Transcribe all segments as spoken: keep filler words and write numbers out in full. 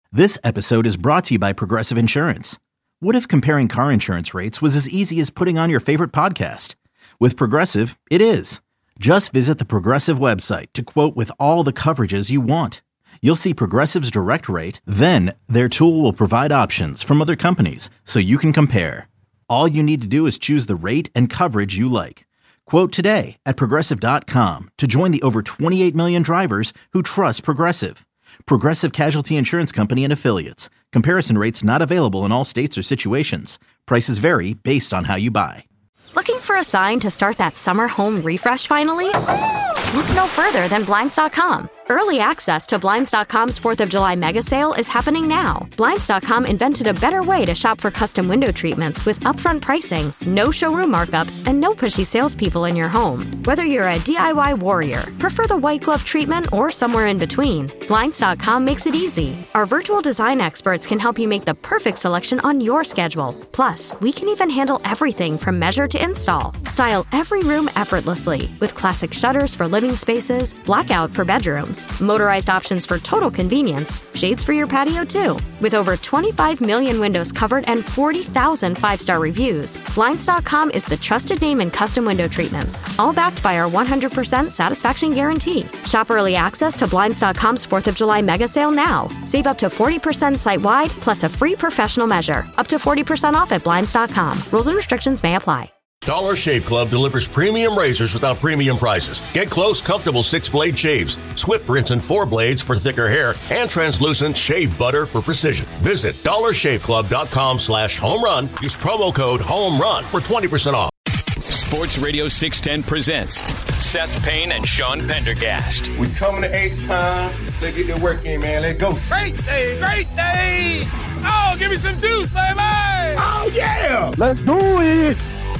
This episode is brought to you by Progressive Insurance. What if comparing car insurance rates was as easy as putting on your favorite podcast? With Progressive, it is. Just visit the Progressive website to quote with all the coverages you want. You'll see Progressive's direct rate, then their tool will provide options from other companies so you can compare. All you need to do is choose the rate and coverage you like. Quote today at Progressive dot com to join the over twenty-eight million drivers who trust Progressive. Progressive Casualty Insurance Company and Affiliates. Comparison rates not available in all states or situations. Prices vary based on how you buy. Looking for a sign to start that summer home refresh finally? Look no further than Blinds dot com. Early access to Blinds dot com's fourth of July mega sale is happening now. Blinds dot com invented a better way to shop for custom window treatments with upfront pricing, no showroom markups, and no pushy salespeople in your home. Whether you're a D I Y warrior, prefer the white glove treatment, or somewhere in between, Blinds dot com makes it easy. Our virtual design experts can help you make the perfect selection on your schedule. Plus, we can even handle everything from measure to install. Style every room effortlessly with classic shutters for living spaces, blackout for bedrooms, motorized options for total convenience, shades for your patio too. With over twenty-five million windows covered and forty thousand five-star reviews, Blinds dot com is the trusted name in custom window treatments, all backed by our one hundred percent satisfaction guarantee. Shop early access to Blinds dot com's fourth of July mega sale now. Save up to forty percent site-wide, plus a free professional measure. Up to forty percent off at Blinds dot com. Rules and restrictions may apply. Dollar Shave Club delivers premium razors without premium prices. Get close, comfortable six-blade shaves, Swift rinse and four blades for thicker hair, and translucent shave butter for precision. Visit dollar shave club dot com slash home run. Use promo code HOMERUN for twenty percent off. Sports Radio six ten presents Seth Payne and Sean Pendergast. We coming to H time. Let's get the work in, man. Let's go. Great day, great day. Oh, give me some juice, baby. Oh, yeah. Let's do it.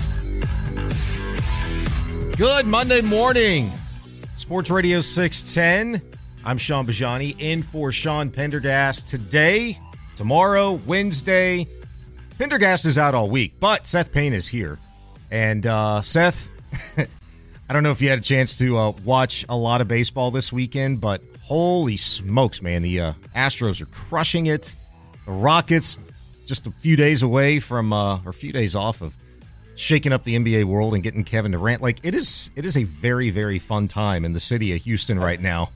Good Monday morning. Sports Radio six ten. I'm Sean Bajani in for Sean Pendergast today, tomorrow, Wednesday. Pendergast is out all week, but Seth Payne is here. And uh, Seth, I don't know if you had a chance to uh, watch a lot of baseball this weekend, but holy smokes, man. The uh, Astros are crushing it. The Rockets just a few days away from, uh, or a few days off of shaking up the N B A world and getting Kevin Durant. Like, it is it is a very, very fun time in the city of Houston right now.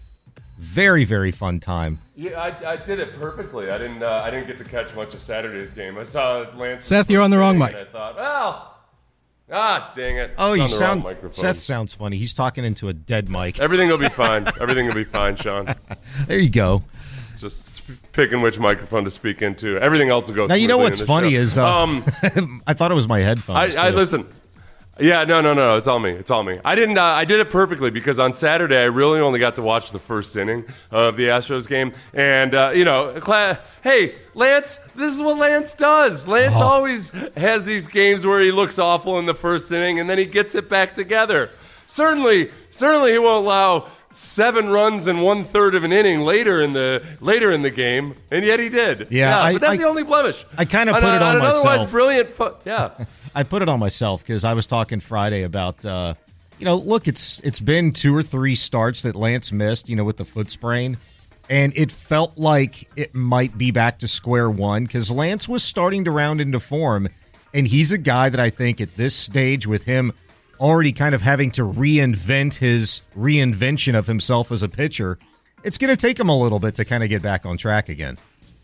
Very, very fun time. Yeah, I, I did it perfectly. I didn't uh, I didn't get to catch much of Saturday's game. I saw Lance. Seth, you're on the wrong mic. I thought, well, ah, dang it. Oh, you sound. Seth Seth sounds funny. He's talking into a dead mic. Everything will be fine. Everything will be fine, Sean. There you go. Just picking which microphone to speak into. Everything else will go. Now you know what's funny show. is uh, um, I thought it was my headphones. I, I too. listen. Yeah, no, no, no. It's all me. It's all me. I didn't. Uh, I did it perfectly because on Saturday I really only got to watch the first inning of the Astros game, and uh, you know, cla- hey, Lance, this is what Lance does. Lance oh. always has these games where he looks awful in the first inning, and then he gets it back together. Certainly, certainly, he won't allow seven runs in one third of an inning later in the later in the game, and yet he did. Yeah, yeah I, but that's I, the only blemish. I kind of on, put it on, on myself. Otherwise, brilliant. Fu- yeah, I put it on myself because I was talking Friday about, uh, you know, look, it's it's been two or three starts that Lance missed, you know, with the foot sprain, and it felt like it might be back to square one because Lance was starting to round into form, and he's a guy that I think at this stage with him already kind of having to reinvent his reinvention of himself as a pitcher, it's going to take him a little bit to kind of get back on track again.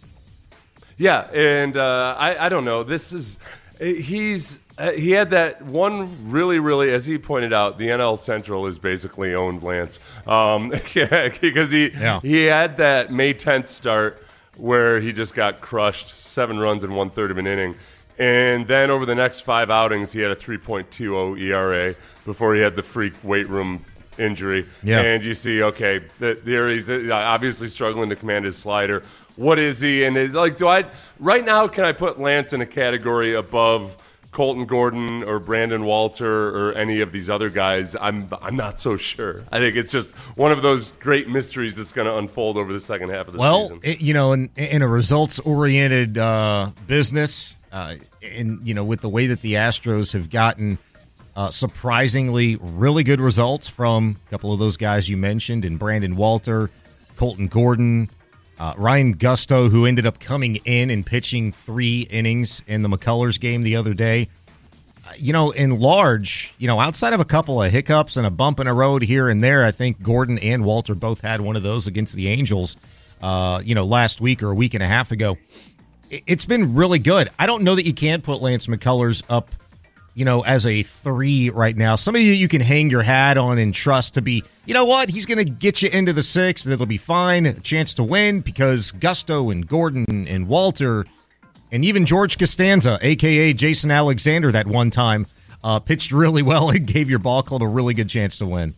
Yeah, and uh, I, I don't know. This is he's uh, he had that one really, really, as he pointed out, the N L Central is basically owned Lance um, yeah, because he yeah. he had that May tenth start where he just got crushed, seven runs in one third of an inning. And then over the next five outings, he had a three point two oh E R A before he had the freak weight room injury. Yeah. And you see, okay, there he's obviously struggling to command his slider. What is he? And is like, do I right now? Can I put Lance in a category above Colton Gordon or Brandon Walter or any of these other guys? I'm I'm not so sure. I think it's just one of those great mysteries that's going to unfold over the second half of the well, season. Well, you know, in in a results oriented uh, business. Uh, and, you know, with the way that the Astros have gotten uh, surprisingly really good results from a couple of those guys you mentioned, and Brandon Walter, Colton Gordon, Uh, Ryan Gusto, who ended up coming in and pitching three innings in the McCullers game the other day. Uh, you know, in large, you know, outside of a couple of hiccups and a bump in a road here and there, I think Gordon and Walter both had one of those against the Angels, uh, you know, last week or a week and a half ago. It's been really good. I don't know that you can't put Lance McCullers up, you know, as a three right now. Somebody you can hang your hat on and trust to be, you know what, he's going to get you into the sixth. It'll be fine. A chance to win because Gusto and Gordon and Walter and even George Costanza, a k a. Jason Alexander, that one time uh, pitched really well and gave your ball club a really good chance to win.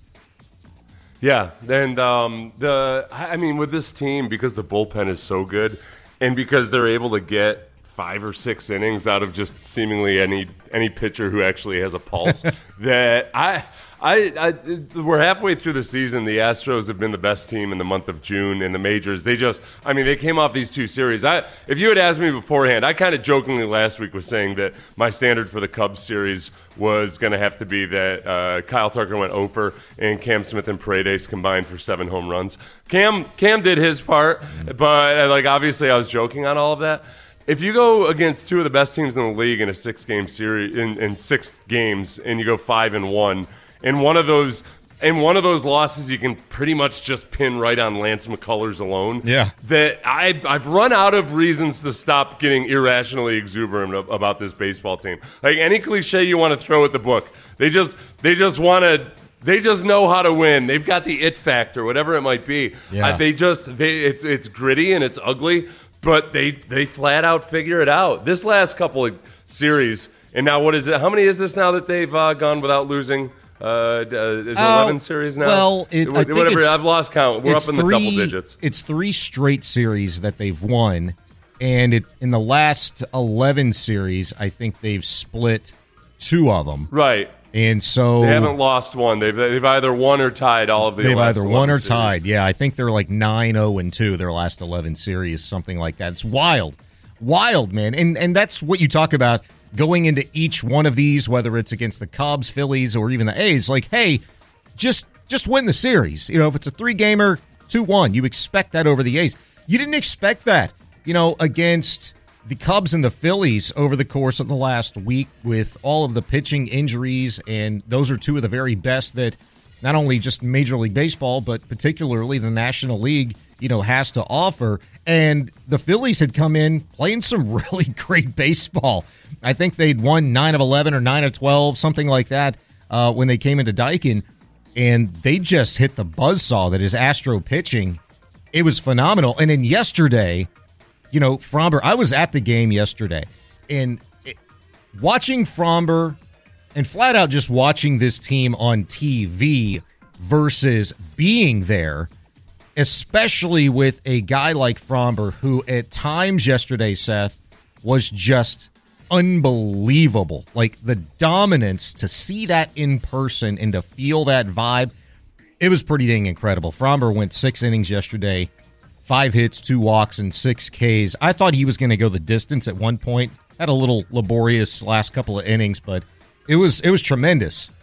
Yeah, and um, the I mean, with this team, because the bullpen is so good and because they're able to get five or six innings out of just seemingly any any pitcher who actually has a pulse, that I, I, I, we're halfway through the season. The Astros have been the best team in the month of June in the majors. They just, I mean, they came off these two series. I, if you had asked me beforehand, I kind of jokingly last week was saying that my standard for the Cubs series was going to have to be that uh, Kyle Tucker went oh for and Cam Smith and Paredes combined for seven home runs. Cam, Cam did his part, but uh, like obviously I was joking on all of that. If you go against two of the best teams in the league in a six-game series, in, in six games, and you go five and one, in one of those, in one of those losses, you can pretty much just pin right on Lance McCullers alone. Yeah, that I've I've run out of reasons to stop getting irrationally exuberant about this baseball team. Like any cliche you want to throw at the book, they just they just want to. They just know how to win. They've got the it factor, whatever it might be. Yeah. Uh, they just they it's it's gritty and it's ugly. But they, they flat out figure it out. This last couple of series, and now what is it? How many is this now that they've uh, gone without losing? Uh, uh, is it uh, eleven series now? Well, it, I think whatever. it's, I've lost count. We're up in three, the double digits. It's three straight series that they've won, and it, in the last eleven series, I think they've split two of them. Right. And so they haven't lost one. They've they've either won or tied all of the. They've last either won or series. tied. Yeah, I think they're like nine oh and two their last eleven series, something like that. It's wild, wild, man. And and that's what you talk about going into each one of these, whether it's against the Cubs, Phillies, or even the A's. Like, hey, just just win the series. You know, if it's a three gamer, two one, you expect that over the A's. You didn't expect that, you know, against the Cubs and the Phillies over the course of the last week with all of the pitching injuries, and those are two of the very best that not only just Major League Baseball, but particularly the National League, you know, has to offer. And the Phillies had come in playing some really great baseball. I think they'd won nine of eleven or nine of twelve, something like that, uh, when they came into Daikin, and they just hit the buzzsaw that is Astro pitching. It was phenomenal. And then yesterday, you know, Framber, I was at the game yesterday, and it, watching Framber and flat out just watching this team on T V versus being there, especially with a guy like Framber, who at times yesterday, Seth, was just unbelievable. Like the dominance, to see that in person and to feel that vibe, it was pretty dang incredible. Framber went six innings yesterday. Five hits, two walks, and six Ks. I thought he was going to go the distance at one point. Had a little laborious last couple of innings, but it was it was tremendous.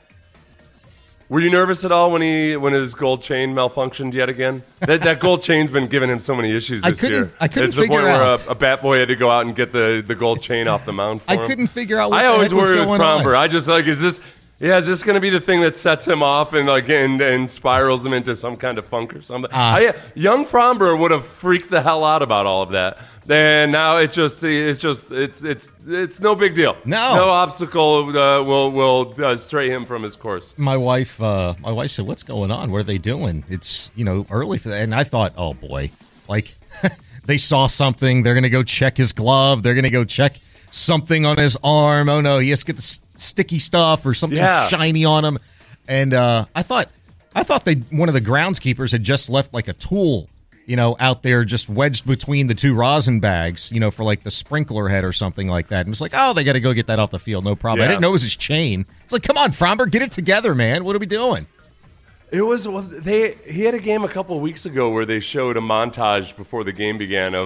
Were you nervous at all when he when his gold chain malfunctioned yet again? That that gold chain's been giving him so many issues this I couldn't, year. I couldn't it's the figure point out. where a, a bat boy had to go out and get the, the gold chain off the mound for I him. couldn't figure out what I the always heck was worry with going Framber. on. I just like, is this yeah, is this going to be the thing that sets him off and like and, and spirals him into some kind of funk or something? Uh, I, young Framber would have freaked the hell out about all of that. And now it's just it's just it's it's it's no big deal. No, no obstacle uh, will will uh, stray him from his course. My wife, uh, my wife said, "What's going on? What are they doing? It's you know early for that." And I thought, "Oh boy, like they saw something. They're gonna go check his glove. They're gonna go check something on his arm. Oh no, he has to get the s- sticky stuff or something yeah. shiny on him." And uh, I thought, I thought they one of the groundskeepers had just left like a tool, you know, out there just wedged between the two rosin bags, you know, for like the sprinkler head or something like that. And it's like, oh, they got to go get that off the field. No problem. Yeah. I didn't know it was his chain. It's like, come on, Framber, get it together, man. What are we doing? It was well, they. He had a game a couple of weeks ago where they showed a montage before the game began of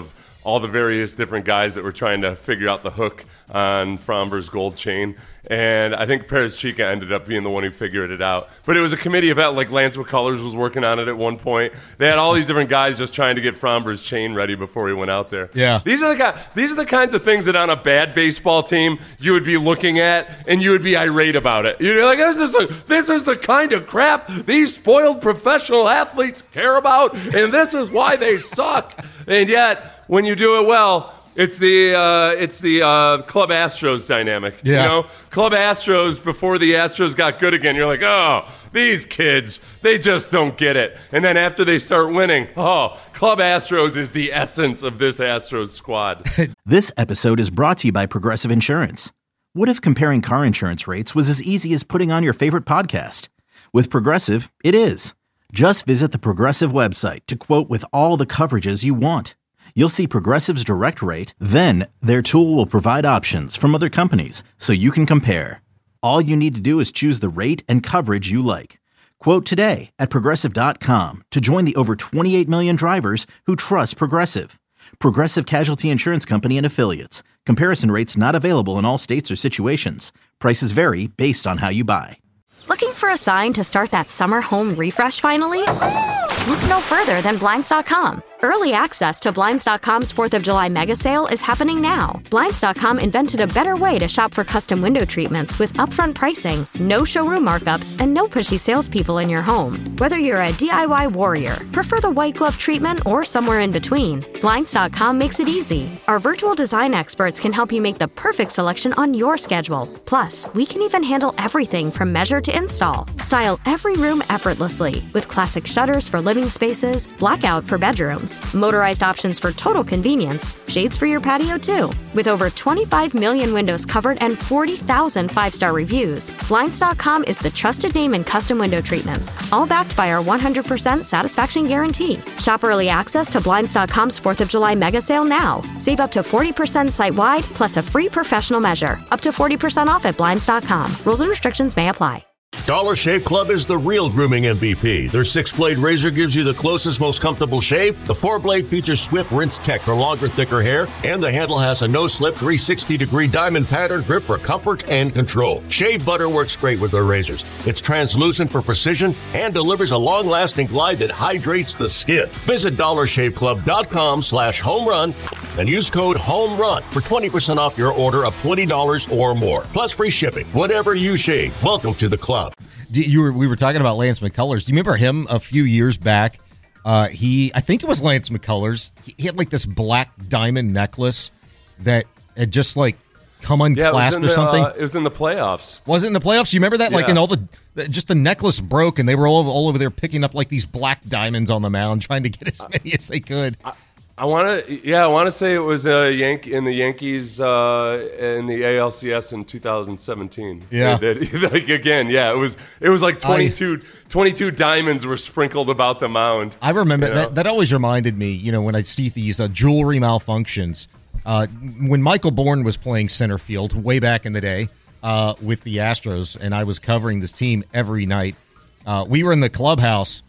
all the various different guys that were trying to figure out the hook on Fromber's gold chain. And I think Perez Chica ended up being the one who figured it out. But it was a committee event, like Lance McCullers was working on it at one point. They had all these different guys just trying to get Fromber's chain ready before he went out there. Yeah. These are the these are the kinds of things that on a bad baseball team you would be looking at and you would be irate about it. You're like, this is, a, this is the kind of crap these spoiled professional athletes care about, and this is why they suck. And yet, when you do it well, It's the uh, it's the uh, Club Astros dynamic. Yeah. You know, Club Astros, before the Astros got good again, you're like, oh, these kids, they just don't get it. And then after they start winning, oh, Club Astros is the essence of this Astros squad. This episode is brought to you by Progressive Insurance. What if comparing car insurance rates was as easy as putting on your favorite podcast? With Progressive, it is. Just visit the Progressive website to quote with all the coverages you want. You'll see Progressive's direct rate, then their tool will provide options from other companies so you can compare. All you need to do is choose the rate and coverage you like. Quote today at Progressive dot com to join the over twenty-eight million drivers who trust Progressive. Progressive Casualty Insurance Company and Affiliates. Comparison rates not available in all states or situations. Prices vary based on how you buy. Looking for a sign to start that summer home refresh finally? Look no further than Blinds dot com. Early access to Blinds dot com's fourth of July mega sale is happening now. Blinds dot com invented a better way to shop for custom window treatments with upfront pricing, no showroom markups, and no pushy salespeople in your home. Whether you're a D I Y warrior, prefer the white glove treatment, or somewhere in between, Blinds dot com makes it easy. Our virtual design experts can help you make the perfect selection on your schedule. Plus, we can even handle everything from measure to install. Style every room effortlessly with classic shutters for living spaces, blackout for bedrooms, motorized options for total convenience, shades for your patio too. With over twenty-five million windows covered and forty thousand five-star reviews, Blinds dot com is the trusted name in custom window treatments, all backed by our one hundred percent satisfaction guarantee. Shop early access to Blinds dot com's fourth of July mega sale now. Save up to forty percent site-wide, plus a free professional measure. Up to forty percent off at Blinds dot com. Rules and restrictions may apply. Dollar Shave Club is the real grooming M V P. Their six-blade razor gives you the closest, most comfortable shave. The four-blade features Swift Rinse Tech for longer, thicker hair. And the handle has a no-slip three hundred sixty degree diamond pattern grip for comfort and control. Shave butter works great with their razors. It's translucent for precision and delivers a long-lasting glide that hydrates the skin. Visit dollar shave club dot com slash home run and use code HOMERUN for twenty percent off your order of twenty dollars or more. Plus free shipping. Whatever you shave, welcome to the club. Do you were, we were talking about Lance McCullers. Do you remember him a few years back? Uh, he, I think it was Lance McCullers. He, he had like this black diamond necklace that had just like come unclasped yeah, or the, something. Uh, it was in the playoffs. Was it in the playoffs? Do you remember that? Yeah. Like, and all the just the necklace broke, and they were all over, all over there picking up like these black diamonds on the mound, trying to get as many as they could. I, I want to, yeah, I want to say it was a Yank in the Yankees uh, in the A L C S in two thousand seventeen. Yeah, like again, yeah, it was it was like twenty-two, I, twenty-two diamonds were sprinkled about the mound. I remember you know? that. That always reminded me, you know, when I see these uh, jewelry malfunctions. Uh, when Michael Bourne was playing center field way back in the day uh, with the Astros, and I was covering this team every night, uh, we were in the clubhouse.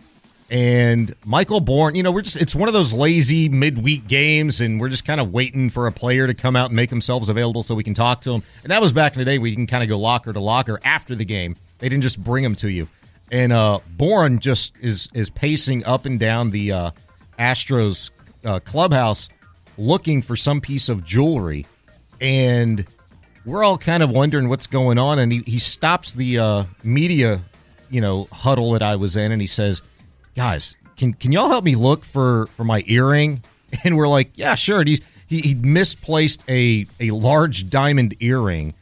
And Michael Bourne, you know, we're just, it's one of those lazy midweek games, and we're just kind of waiting for a player to come out and make themselves available so we can talk to them. And that was back in the day where you can kind of go locker to locker after the game. They didn't just bring them to you. And uh, Bourne just is is pacing up and down the uh, Astros uh, clubhouse looking for some piece of jewelry. And we're all kind of wondering what's going on. And he, he stops the uh, media, you know, huddle that I was in, and he says, guys, can can y'all help me look for, for my earring? And we're like, yeah, sure. And he, he he misplaced a a large diamond earring,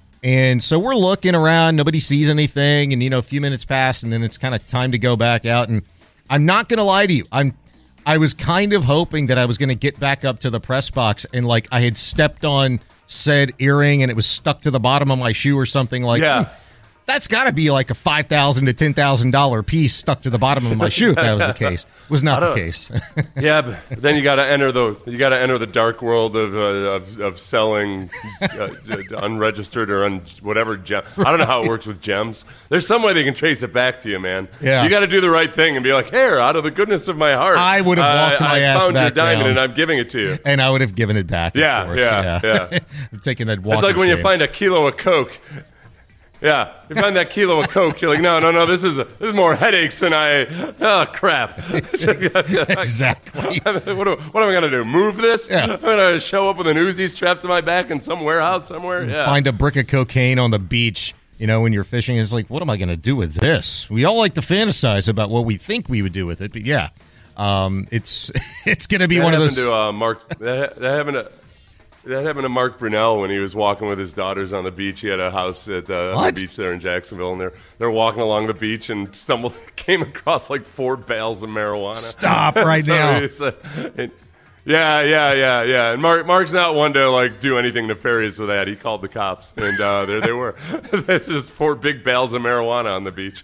and so we're looking around. Nobody sees anything, and you know, a few minutes pass, and then it's kind of time to go back out. And I'm not gonna lie to you, I'm I was kind of hoping that I was gonna get back up to the press box, and like I had stepped on said earring, and it was stuck to the bottom of my shoe or something like. Yeah. Hmm, That's got to be like a five thousand to ten thousand dollar piece stuck to the bottom of my shoe. If that was the case, was not the case. Yeah, but then you got to enter the you got to enter the dark world of uh, of, of selling uh, unregistered or un, whatever gem. I don't know how it works with gems. There's some way they can trace it back to you, man. Yeah. You got to do the right thing and be like, here, out of the goodness of my heart, I would have walked uh, my I ass found back your diamond down. and I'm giving it to you. And I would have given it back. Of Yeah, course. yeah, yeah. I'm taking that walk. It's like of when you shame. find a kilo of Coke. Yeah, you find that kilo of Coke. You're like, no, no, no. This is a, this is more headaches than I. Oh crap! Exactly. what, do, what am I gonna do? Move this? Yeah. I'm gonna show up with an Uzi strapped to my back in some warehouse somewhere. Yeah. Find a brick of cocaine on the beach. You know, when you're fishing, it's like, what am I going to do with this? We all like to fantasize about what we think we would do with it, but yeah, um, it's it's going to be that one of those. To, uh, Mark, that, that happened to. That happened to Mark Brunell when he was walking with his daughters on the beach. He had a house at uh, on the beach there in Jacksonville, and they're they're walking along the beach and stumbled, came across like four bales of marijuana. Stop right so now! Uh, and, yeah, yeah, yeah, yeah. And Mark Mark's not one to like do anything nefarious with that. He called the cops, and uh, there they were, just four big bales of marijuana on the beach.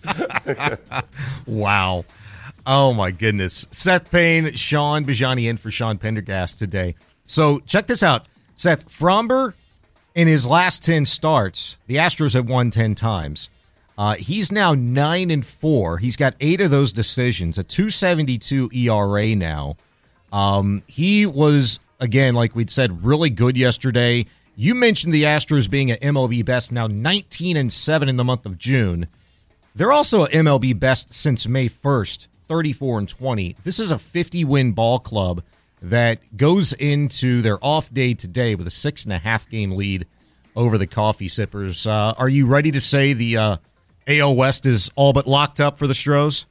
Wow! Oh my goodness! Seth Payne, Sean Bajani in for Sean Pendergast today. So check this out. Seth, Fromber, in his last ten starts, the Astros have won ten times. Uh, he's now nine and four. He's got eight of those decisions, a two seventy-two E R A now. Um, he was, again, like we'd said, really good yesterday. You mentioned the Astros being an M L B best, now nineteen and seven in the month of June. They're also an M L B best since May first, thirty-four and twenty. This is a fifty-win ball club that goes into their off day today with a six and a half game lead over the Coffee Sippers. Uh, are you ready to say the uh, A L West is all but locked up for the Stros?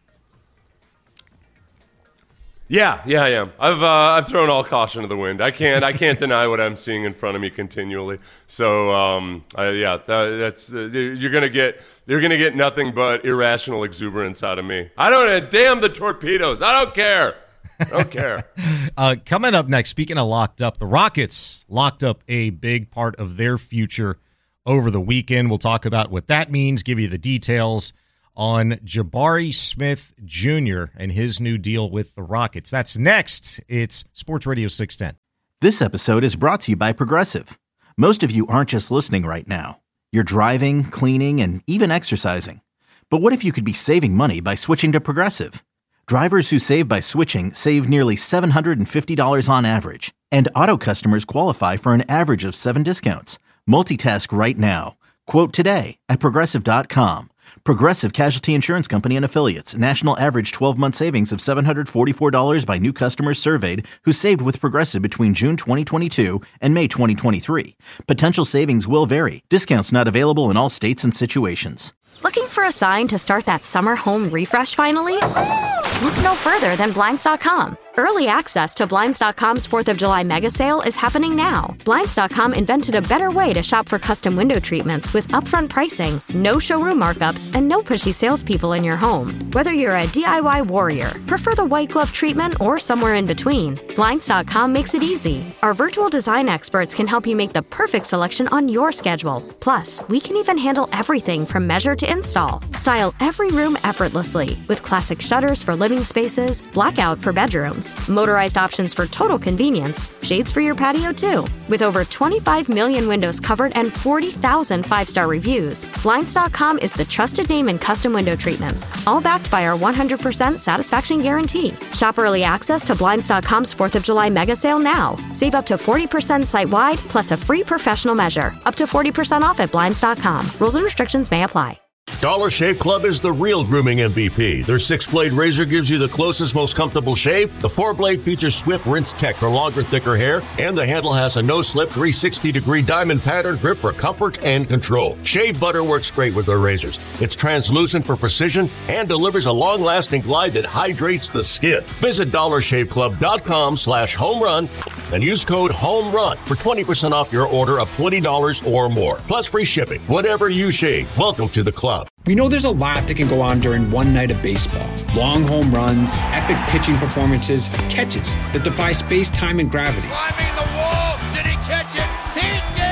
Yeah, yeah, I am. I've uh, I've thrown all caution to the wind. I can't I can't deny what I'm seeing in front of me continually. So um, I, yeah, that, that's uh, you're gonna get you're gonna get nothing but irrational exuberance out of me. I don't damn the torpedoes. I don't care. I don't care. uh, coming up next, speaking of locked up, the Rockets locked up a big part of their future over the weekend. We'll talk about what that means, give you the details on Jabari Smith Junior and his new deal with the Rockets. That's next. It's Sports Radio six ten. This episode is brought to you by Progressive. Most of you aren't just listening right now. You're driving, cleaning, and even exercising. But what if you could be saving money by switching to Progressive? Drivers who save by switching save nearly seven hundred fifty dollars on average. And auto customers qualify for an average of seven discounts. Multitask right now. Quote today at Progressive dot com. Progressive Casualty Insurance Company and Affiliates. National average twelve-month savings of seven hundred forty-four dollars by new customers surveyed who saved with Progressive between June twenty twenty-two and May twenty twenty-three. Potential savings will vary. Discounts not available in all states and situations. Looking for a sign to start that summer home refresh finally? Look no further than Blinds dot com. Early access to Blinds dot com's fourth of July mega sale is happening now. Blinds dot com invented a better way to shop for custom window treatments with upfront pricing, no showroom markups, and no pushy salespeople in your home. Whether you're a D I Y warrior, prefer the white glove treatment, or somewhere in between, Blinds dot com makes it easy. Our virtual design experts can help you make the perfect selection on your schedule. Plus, we can even handle everything from measure to install. Style every room effortlessly with classic shutters for living spaces, blackout for bedrooms, motorized options for total convenience, shades for your patio too. With over twenty-five million windows covered and forty thousand five-star reviews, Blinds dot com is the trusted name in custom window treatments, all backed by our one hundred percent satisfaction guarantee. Shop early access to Blinds dot com's fourth of July mega sale now. Save up to forty percent site-wide, plus a free professional measure. Up to forty percent off at Blinds dot com. Rules and restrictions may apply. Dollar Shave Club is the real grooming M V P. Their six-blade razor gives you the closest, most comfortable shave. The four-blade features Swift Rinse Tech for longer, thicker hair. And the handle has a no-slip three hundred sixty degree diamond pattern grip for comfort and control. Shave butter works great with their razors. It's translucent for precision and delivers a long-lasting glide that hydrates the skin. Visit dollar shave club dot com slash home run and use code HOMERUN for twenty percent off your order of twenty dollars or more. Plus free shipping. Whatever you shave, welcome to the club. We know there's a lot that can go on during one night of baseball. Long home runs, epic pitching performances, catches that defy space, time, and gravity. Climbing the wall. Did he catch it? He did!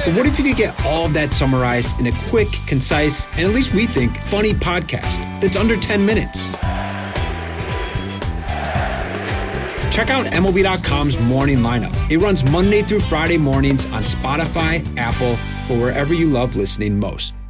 But what if you could get all of that summarized in a quick, concise, and at least we think, funny podcast that's under ten minutes? Check out M L B dot com's Morning Lineup. It runs Monday through Friday mornings on Spotify, Apple, or wherever you love listening most.